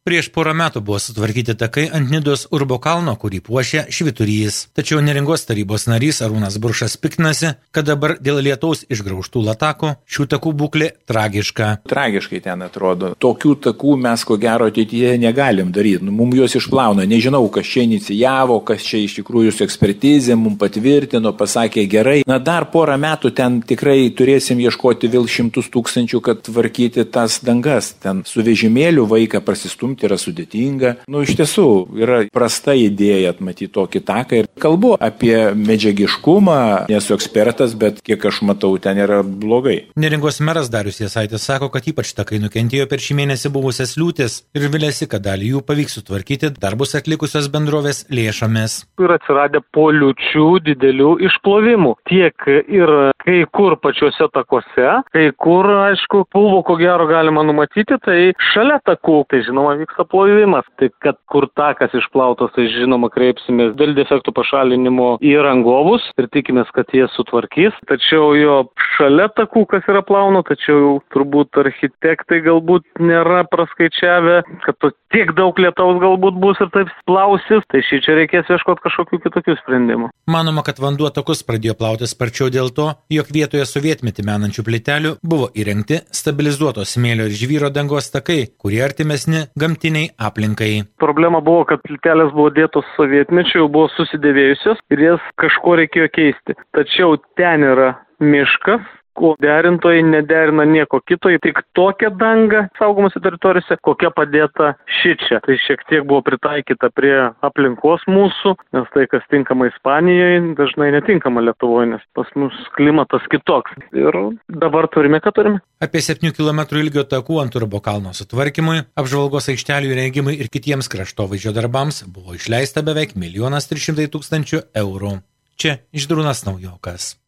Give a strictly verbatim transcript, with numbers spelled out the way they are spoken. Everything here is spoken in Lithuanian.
Prieš porą metų buvo sutvarkyti takai ant Nidos Urbo kalno, kurį puošia švyturys. Tačiau Neringos tarybos narys Arūnas Buršas piktinasi, kad dabar dėl lietaus išgraužtų latakų šių takų būklė tragiška. Tragiškai ten atrodo. Tokių takų mes ko gero ateityje negalim daryti. Nu, mums juos išplauna. Nežinau, kas čia inicijavo, kas čia iš tikrųjų su ekspertizė mums patvirtino, pasakė gerai. Na dar porą metų ten tikrai turėsim ieškoti vėl šimtus tūkstančių, kad tvarkyti tas dangas. Ten su vežimėliu vaiką prasistumti yra sudėtinga. Nu, iš tiesų, yra prasta idėja atmatyti tokį taką ir kalbu apie medžiagiškumą, nesu ekspertas, bet kiek aš matau, ten yra blogai. Neringos meras Darius Jasaitis sako, kad ypač takai nukentėjo per šį mėnesį buvusias liūtis ir viliasi, kad dalį jų pavyks sutvarkyti darbus atlikusios bendrovės lėšomis. Ir atsiradę po liūčių didelių išplovimų. Tiek ir kai kur pačiuose takuose, kai kur, aišku, pulvo ko gero galima numatyti, tai šalia takų, tai žinoma, vyksta plovimas. Tai kad kur takas išplautas, tai žinoma kreipsimės dėl defektų pašalinimo į rangovus ir tikimės, kad jie sutvarkys. Tačiau jo šalia takų, kas yra plauna, tačiau turbūt architektai galbūt nėra praskaičiavę, kad tiek daug lietaus galbūt bus ir taip plausis, tai šį čia reikės ieškoti kažkokių kitokių sprendimų. Manoma, kad vanduo takus pradėjo plauti sparčiau dėl to, jog vietoje sovietmetį menančių plytelių buvo įrengti stabilizuotos smėlio ir žvyro dangos takai, kurie artimesni gamtiniai aplinkai. Problema buvo, kad plytelės buvo dėtos sovietmečiu, jau buvo susidėvėjusios ir jas kažko reikėjo keisti. Tačiau ten yra miškas, ko derintojai nederina nieko kito, tik tokią dangą saugomose teritorijose, kokia padėta šičia. Tai šiek tiek buvo pritaikyta prie aplinkos mūsų, nes tai, kas tinkama Ispanijoje, dažnai netinkama Lietuvoje, nes pas mus klimatas kitoks. Ir dabar turime, ką turime. Apie septynių kilometrų ilgio takų ant Urbo kalno sutvarkymui, apžvalgos aikštelių įrengimui ir kitiems kraštovaizdžio darbams buvo išleista beveik milijonas trys šimtai tūkstančių eurų. Čia Žydrūnas Naujokas.